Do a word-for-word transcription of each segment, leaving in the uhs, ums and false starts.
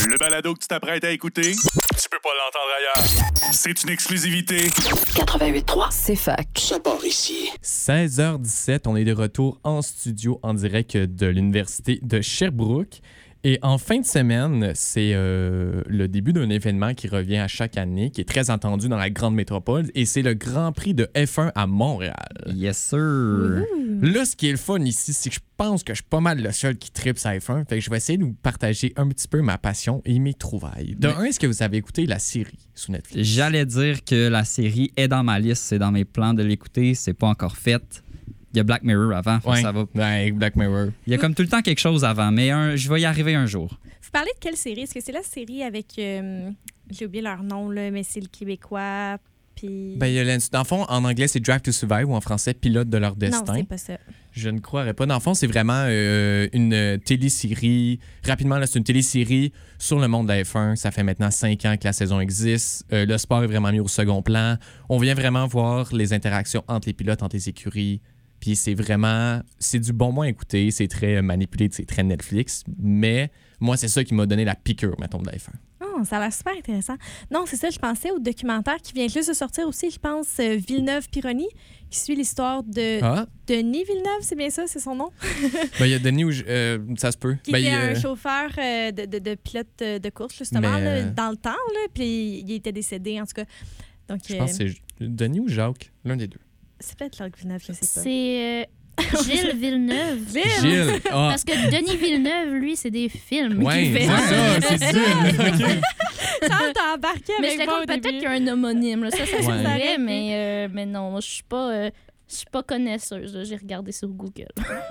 Le balado que tu t'apprêtes à écouter, tu peux pas l'entendre ailleurs. C'est une exclusivité. quatre-vingt-huit trois, c'est fac. Ça part ici. seize heures dix-sept, on est de retour en studio en direct de l'Université de Sherbrooke. Et en fin de semaine, c'est euh, le début d'un événement qui revient à chaque année, qui est très attendu dans la grande métropole, et c'est le Grand Prix de F un à Montréal. Yes, sir! Mmh. Là, ce qui est le fun ici, c'est que je pense que je suis pas mal le seul qui tripe sur F un, fait que je vais essayer de vous partager un petit peu ma passion et mes trouvailles. De un, est-ce que vous avez écouté la série sur Netflix? J'allais dire que la série est dans ma liste, c'est dans mes plans de l'écouter, c'est pas encore fait. Il y a Black Mirror avant, ouais, ça va. Ouais, Black Mirror. Il y a comme tout le temps quelque chose avant, mais un, je vais y arriver un jour. Vous parlez de quelle série? Est-ce que c'est la série avec... Euh, j'ai oublié leur nom, là, mais c'est le Québécois, puis... Ben, il y a dans le fond, en anglais, c'est Drive to Survive ou en français, Pilote de leur destin. Non, c'est pas ça. Je ne croirais pas. Dans le fond, c'est vraiment euh, une télésérie. Rapidement, là, c'est une télésérie sur le monde de la F un. Ça fait maintenant cinq ans que la saison existe. Euh, le sport est vraiment mis au second plan. On vient vraiment voir les interactions entre les pilotes, entre les écuries. Puis c'est vraiment... C'est du bon moins à écouter. C'est très manipulé, c'est très Netflix. Mais moi, c'est ça qui m'a donné la piqûre, mettons, de la F un. Oh, ça a l'air super intéressant. Non, c'est ça, je pensais au documentaire qui vient juste de sortir aussi, je pense, euh, Villeneuve-Pironi, qui suit l'histoire de Ah. Denis Villeneuve, c'est bien ça, c'est son nom? Ben, il y a Denis où... je- euh, ça se peut. Qui Ben, était il, un euh, chauffeur euh, de, de, de pilote euh, de course, justement, Mais- là, dans le temps, là, puis il était décédé, en tout cas. Donc, Je euh, pense que c'est Denis ou Jacques. L'un des deux. c'est peut-être Jacques Villeneuve, je sais pas. C'est euh, Gilles Villeneuve. Gilles. Ah. Parce que Denis Villeneuve, lui, c'est des films Ouais, qu'il c'est fait. ça, c'est ça. OK. Charles, t'as embarqué Mais avec j'étais moi comme au peut-être début. qu'il y a un homonyme. Là. Ça, ça se Ouais. pourrait, mais, euh, mais non, moi, je suis pas... euh, je suis pas connaisseuse. là. J'ai regardé sur Google.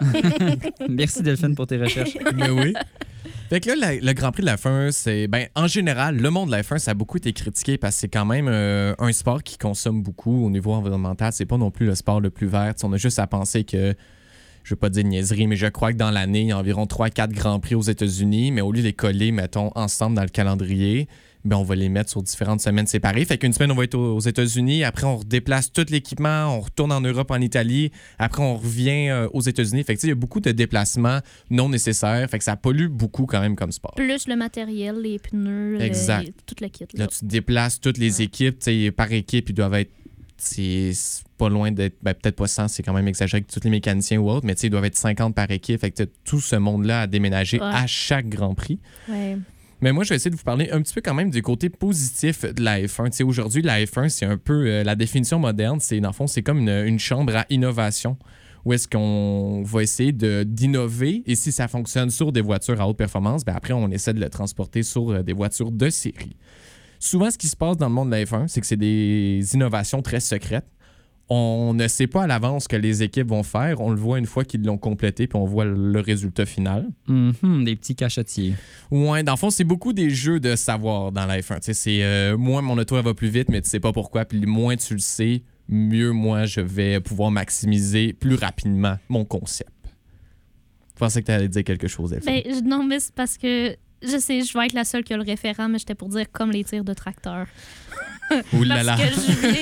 Merci Delphine pour tes recherches. Ben oui. Fait que là, la- le Grand Prix de la F un, c'est... Ben, en général, le monde de la F un, ça a beaucoup été critiqué parce que c'est quand même euh, un sport qui consomme beaucoup au niveau environnemental. C'est pas non plus le sport le plus vert. T'sais, on a juste à penser que... Je veux pas dire niaiserie, mais je crois que dans l'année, il y a environ trois quatre Grands Prix aux États-Unis, mais au lieu de les coller, mettons, ensemble dans le calendrier, ben on va les mettre sur différentes semaines séparées. Fait qu'une semaine, on va être aux États-Unis, après, on redéplace tout l'équipement, on retourne en Europe, en Italie, après, on revient euh, aux États-Unis. Fait que, tu sais, il y a beaucoup de déplacements non nécessaires, fait que ça pollue beaucoup quand même comme sport. Plus le matériel, les pneus, Exact. le, tout le kit. Là, Là. tu déplaces toutes les Ouais. équipes, tu sais, par équipe, ils doivent être... C'est c'est pas loin d'être... Ben, peut-être pas cent, c'est quand même exagéré avec tous les mécaniciens ou autres, mais tu sais, ils doivent être cinquante par équipe. Fait que t'as tout ce monde-là à déménager Ouais. à chaque Grand Prix. Ouais. Mais moi, je vais essayer de vous parler un petit peu quand même du côté positif de la F un. Tu sais, aujourd'hui, la F un, c'est un peu... euh, la définition moderne, c'est dans le fond, c'est comme une, une chambre à innovation où est-ce qu'on va essayer de- d'innover. Et si ça fonctionne sur des voitures à haute performance, ben après, on essaie de le transporter sur euh, des voitures de série. Souvent, ce qui se passe dans le monde de la F un, c'est que c'est des innovations très secrètes. On ne sait pas à l'avance ce que les équipes vont faire. On le voit une fois qu'ils l'ont complété, puis on voit le résultat final. Mhm, des petits cachetiers. Ouais, dans le fond, c'est beaucoup des jeux de savoir dans la F un. Tu sais, c'est euh, moins mon auto elle va plus vite, mais tu sais pas pourquoi. Puis moins tu le sais, mieux moi je vais pouvoir maximiser plus rapidement mon concept. Je pensais que tu allais dire quelque chose, Delphine. Ben, je- non, mais c'est parce que je sais, je vais être la seule qui a le référent, mais j'étais pour dire comme les tirs de tracteur. Ouh là là. Parce que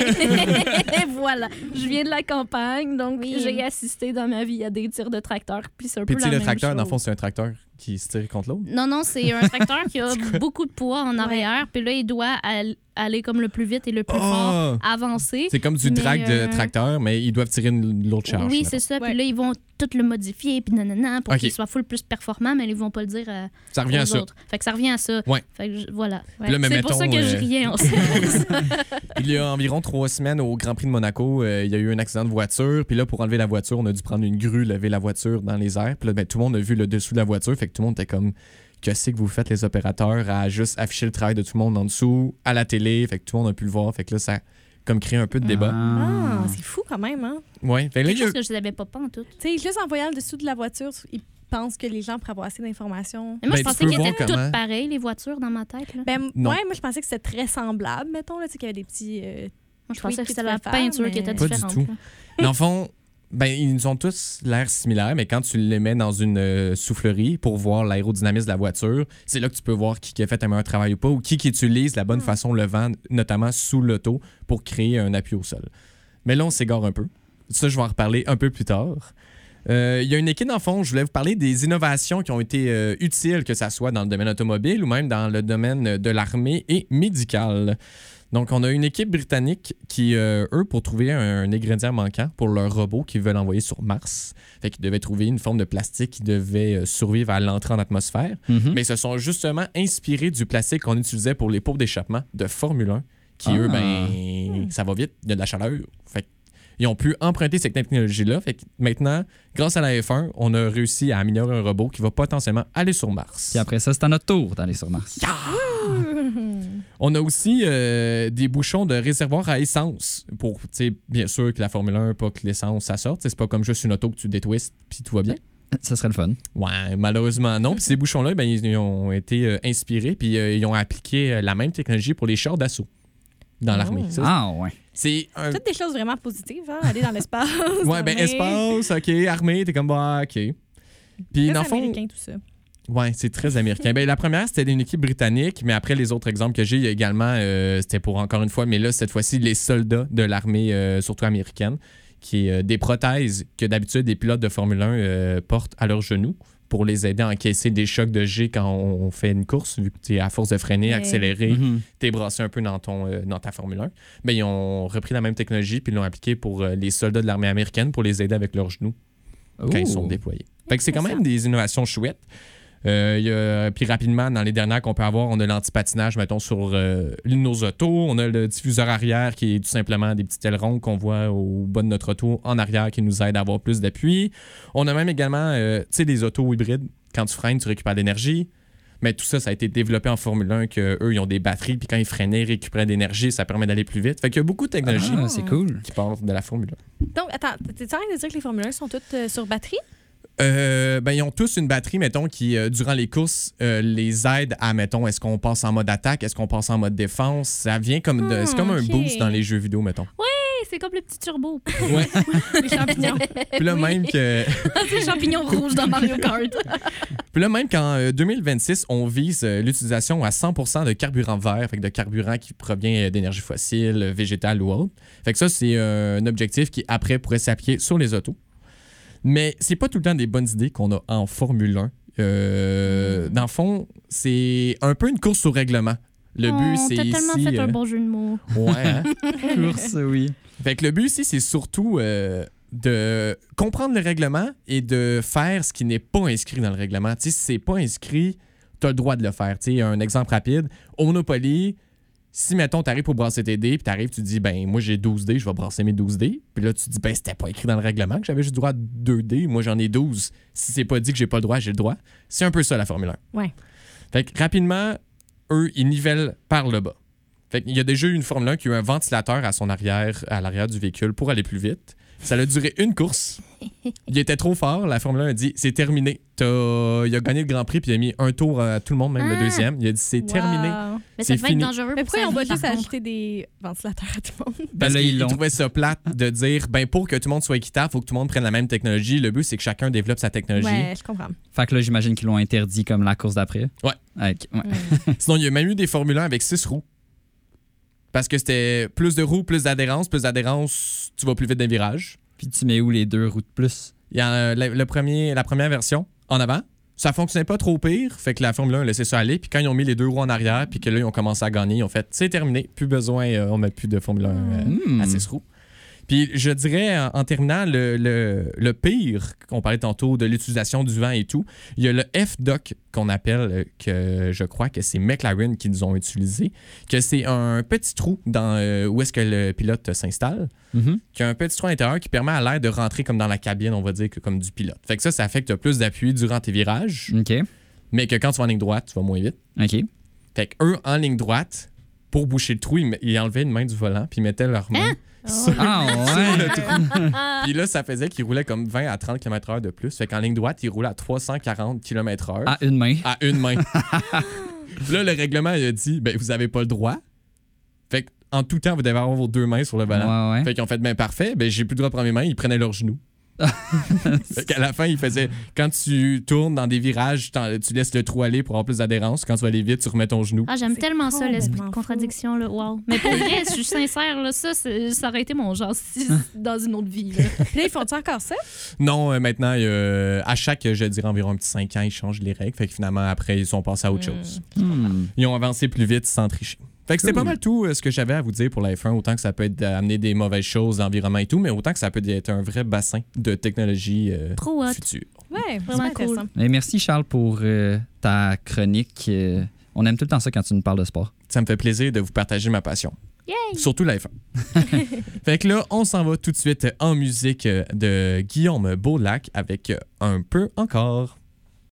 je viens... voilà. Je viens de la campagne, donc Oui. j'ai assisté dans ma vie à des tirs de tracteur. Puis c'est un Puis peu tu sais, la le même tracteur, chose. dans le fond, c'est un tracteur qui se tire contre l'autre. Non, non, c'est un tracteur qui a beaucoup de poids en arrière. Puis là, il doit al- aller comme le plus vite et le plus Ah! fort, avancer. C'est comme du Mais, drag de euh, tracteur, mais ils doivent tirer une- l'autre charge. Oui, mettons. c'est ça. Ouais. Puis là, ils vont tout le modifier, puis nanana, pour Ok. qu'il soit full plus performant, mais ils vont pas le dire à, Ça revient aux à ça. autres. Fait que ça revient à ça. Ouais. Fait que je- voilà. Puis là, mais c'est pour ça mettons, que je euh, riais en sens. Il y a environ trois semaines au Grand Prix de Monaco, euh, il y a eu un accident de voiture. Puis là, pour enlever la voiture, on a dû prendre une grue, lever la voiture dans les airs. Puis là, ben, tout le monde a vu le dessous de la voiture. Fait que tout le monde était comme, que c'est que vous faites les opérateurs à juste afficher le travail de tout le monde en dessous, à la télé. Fait que tout le monde a pu le voir. Fait que là, ça a comme créé un peu de débat. Ah, c'est fou quand même, hein? Ouais. Fait que là, Quelque il y a- chose que je savais pas pas en tout. Tu sais, juste en voyant le dessous de la voiture, ils pensent que les gens pourraient avoir assez d'informations. Mais moi, Ben, je tu pensais peux qu'ils voir étaient comment- toutes pareilles, les voitures, dans ma tête. Là. Ben, Non. ouais, moi, je pensais que c'était très semblable, mettons, là, tu sais, qu'il y avait des petits... euh, Moi, je tweets pensais que que c'était tu la pouvais faire, peinture qui mais- était Pas du différente. tout. là. Dans le fond, ben, ils ont tous l'air similaires, mais quand tu les mets dans une euh, soufflerie pour voir l'aérodynamisme de la voiture, c'est là que tu peux voir qui, qui a fait un meilleur travail ou pas, ou qui, qui utilise la bonne façon le vent, notamment sous l'auto, pour créer un appui au sol. Mais là, on s'égare un peu. Ça, je vais en reparler un peu plus tard. Euh, il y a une équipe, dans le fond, je voulais vous parler des innovations qui ont été euh, utiles, que ça soit dans le domaine automobile ou même dans le domaine de l'armée et médical. Donc, on a une équipe britannique qui, euh, eux, pour trouver un, un ingrédient manquant pour leur robot qu'ils veulent envoyer sur Mars, fait qu'ils devaient trouver une forme de plastique qui devait euh, survivre à l'entrée en atmosphère, Mhm. mais ils se sont justement inspirés du plastique qu'on utilisait pour les pots d'échappement de Formule un, qui, Ah. eux, ben, ça va vite, il y a de la chaleur. Fait que ils ont pu emprunter cette technologie-là. Fait que maintenant, grâce à la F un, on a réussi à améliorer un robot qui va potentiellement aller sur Mars. Puis après ça, c'est à notre tour d'aller sur Mars. On a aussi euh, des bouchons de réservoir à essence pour, tu sais, bien sûr que la Formule un, pas que l'essence, ça sorte. C'est pas comme juste une auto que tu détwistes puis tout va bien. Ça serait le fun. Ouais, malheureusement non. Puis ces bouchons-là, ben, ils ont été euh, inspirés puis euh, ils ont appliqué euh, la même technologie pour les chars d'assaut dans Oh. l'armée. Ça, Ah, ouais. c'est un... Toutes des choses vraiment positives, hein? Aller dans l'espace. Ouais, ben armée. espace, OK, armée, t'es comme, bah, OK. Puis Très dans le fond... américain, tout ça. Ouais, c'est très américain. Ben, la première, c'était une équipe britannique, mais après, les autres exemples que j'ai, il y a également, euh, c'était pour encore une fois, mais là, cette fois-ci, les soldats de l'armée, euh, surtout américaine, qui est euh, des prothèses que d'habitude, les pilotes de Formule un euh, portent à leurs genoux pour les aider à encaisser des chocs de G quand on fait une course, vu que tu es à force de freiner, Ouais. accélérer, Mhm. t'es brassé un peu dans, ton, euh, dans ta Formule un. Ben, ils ont repris la même technologie puis l'ont appliquée pour euh, les soldats de l'armée américaine pour les aider avec leurs genoux quand ils sont Ouh. déployés. Fait que c'est quand même des innovations chouettes. Euh, y a- puis rapidement, dans les dernières qu'on peut avoir, on a l'antipatinage, mettons, sur euh, nos autos. On a le diffuseur arrière qui est tout simplement des petits ailerons qu'on voit au bas de notre auto en arrière qui nous aident à avoir plus d'appui. On a même également, euh, tu sais, des autos hybrides. Quand tu freines, tu récupères de l'énergie. Mais tout ça, ça a été développé en Formule un, qu'eux, ils ont des batteries, puis quand ils freinaient, ils récupéraient de l'énergie, ça permet d'aller plus vite. Fait qu'il y a beaucoup de technologies Ah, c'est cool. qui partent de la Formule un. Donc, attends, t'es en train de dire que les Formule un sont toutes euh, sur batterie? Euh, ben, ils ont tous une batterie, mettons, qui, euh, durant les courses, euh, les aide à, mettons, est-ce qu'on passe en mode attaque, est-ce qu'on passe en mode défense. Ça vient comme de- Hmm, c'est comme un ok. boost dans les jeux vidéo, mettons. Hey, c'est comme le petit turbo. Ouais. Les champignons. Puis là, même que, C'est le champignon rouge dans Mario Kart. puis là, même qu'en euh, deux mille vingt-six, on vise euh, l'utilisation à cent pour cent de carburant vert, fait que de carburant qui provient euh, d'énergie fossile, euh, végétale ou autre. Fait que ça, c'est euh, un objectif qui, après, pourrait s'appliquer sur les autos. Mais c'est pas tout le temps des bonnes idées qu'on a en Formule un. Euh, dans le fond, c'est un peu une course au règlement. Le but, c'est T'as ici... tellement fait euh, un bon jeu de mots. Ouais, hein? Course, oui. Fait que le but ici, c'est surtout euh, de comprendre le règlement et de faire ce qui n'est pas inscrit dans le règlement. Tu sais, si c'est pas inscrit, tu as le droit de le faire. Tu sais, un exemple rapide, au Monopoly, si, mettons, tu arrives pour brasser tes dés, puis tu arrives, tu dis, ben, moi, j'ai douze dés, je vais brasser mes douze dés. Puis là, tu dis, ben, c'était pas écrit dans le règlement que j'avais juste le droit de deux dés. Moi, j'en ai douze. Si c'est pas dit que j'ai pas le droit, j'ai le droit. C'est un peu ça, la Formule un. Ouais. Fait que rapidement, eux, ils nivellent par le bas. Fait qu'il y a déjà eu une Formule un qui a eu un ventilateur à son arrière, à l'arrière du véhicule pour aller plus vite. Ça a duré une course. Il était trop fort. La Formule un a dit, c'est terminé. T'as- Il a gagné le Grand Prix puis il a mis un tour à tout le monde, même le Ah. deuxième. Il a dit, c'est Wow. terminé. Mais ça C'est devait fini. être dangereux Mais pour pourquoi sa on va vie, par juste contre. acheter des ventilateurs à tout le monde? Parce Ben là, ils qu'il l'ont. trouvait ça plate de dire, ben pour que tout le monde soit équitable, il faut que tout le monde prenne la même technologie. Le but, c'est que chacun développe sa technologie. Ouais, je comprends. Fait que là, j'imagine qu'ils l'ont interdit comme la course d'après. Ouais. Ok, ouais. Sinon, il y a même eu des Formule un avec six roues. Parce que c'était plus de roues, plus d'adhérence. Plus d'adhérence, tu vas plus vite d'un virage. Puis tu mets où les deux roues de plus? Il y a euh, le, le premier, la première version, en avant. Ça fonctionnait pas trop pire, fait que la Formule un a laissé ça aller. Puis quand ils ont mis les deux roues en arrière, puis que là, ils ont commencé à gagner, ils ont fait, c'est terminé, plus besoin, euh, on met plus de Formule un euh, Hmm. à six roues. Puis je dirais, en, en terminant, le, le, le pire, qu'on parlait tantôt de l'utilisation du vent et tout, il y a le F-Dock qu'on appelle, euh, que je crois que c'est McLaren qui nous ont utilisé, que c'est un petit trou dans euh, où est-ce que le pilote s'installe, Mhm. qui a un petit trou à l'intérieur qui permet à l'air de rentrer comme dans la cabine, on va dire, que comme du pilote. Fait que ça, ça fait que tu as plus d'appui durant tes virages, OK. mais que quand tu vas en ligne droite, tu vas moins vite. OK. Fait que eux, en ligne droite, pour boucher le trou, ils, met- ils enlevaient une main du volant, puis ils mettaient leur main sur, Ah, sur ouais. le trou. Puis là, ça faisait qu'ils roulaient comme vingt à trente kilomètres heure de plus. Fait qu'en ligne droite, ils roulaient à trois cent quarante kilomètres heure À une main. à une main. Puis là, le règlement, il a dit, ben, vous avez pas le droit. Fait qu'en tout temps, vous devez avoir vos deux mains sur le volant. Ouais, ouais. Fait qu'ils ont fait, ben parfait, ben j'ai plus le droit de prendre mes mains, ils prenaient leurs genoux. Fait qu'à la fin, il faisait quand tu tournes dans des virages, tu laisses le trou aller pour avoir plus d'adhérence. Quand tu vas aller vite, tu remets ton genou. Ah, j'aime C'est tellement ça, l'esprit de complètement contradiction. Là. Wow. Mais pour vrai, je suis sincère, là, ça, ça aurait été mon genre si, dans une autre vie. Là. Puis là, ils font-tu encore ça? Non, euh, maintenant, euh, à chaque, je dirais environ un petit cinq ans, ils changent les règles. Fait que finalement, après, ils sont passés à autre chose. Hmm. Ils ont avancé plus vite sans tricher. Fait que c'était Cool. pas mal tout euh, ce que j'avais à vous dire pour la F un. Autant que ça peut être d'amener des mauvaises choses, l'environnement et tout, mais autant que ça peut être un vrai bassin de technologie euh, Trop hot. future. Ouais, Vraiment vraiment cool. intéressant. Et merci, Charles, pour euh, ta chronique. Euh, on aime tout le temps ça quand tu nous parles de sport. Ça me fait plaisir de vous partager ma passion. Yay! Surtout la F un. Fait que là, on s'en va tout de suite en musique de Guillaume Beaulac avec Un peu encore.